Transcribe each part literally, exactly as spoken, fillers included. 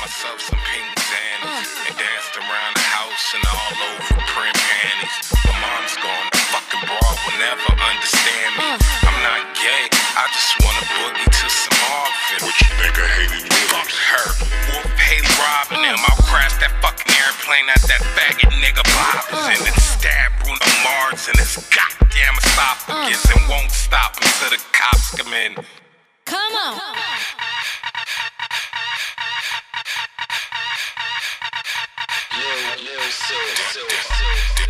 myself some pink Xannies and danced around the house and all over print panties. My mom's gone, the fucking broad will never understand me. I'm not gay, I just wanna boogie to some Marvin. What you think I hated you? Fuck her, Wolf Haley robbing them. I'll crash that fucking airplane at that faggot nigga Bob and then stab Bruno Mars in his goddamn esophagus and won't stop until the cops come in. Come on. Lil, Lil, Sil, Sil, Sil.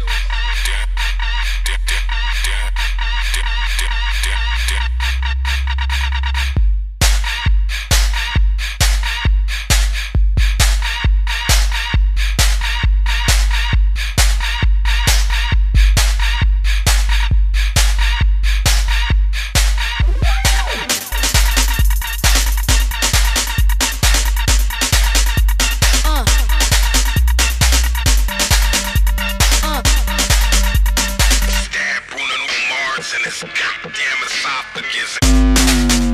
And his goddamn esophagus.